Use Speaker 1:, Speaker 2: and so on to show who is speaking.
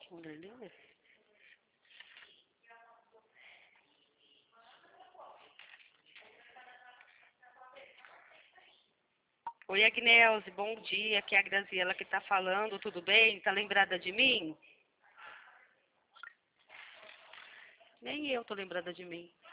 Speaker 1: Entendeu? Oi, Agnelze, bom dia. Aqui é a Graziela que tá falando. Tudo bem? Tá lembrada de mim? Nem eu tô lembrada de mim.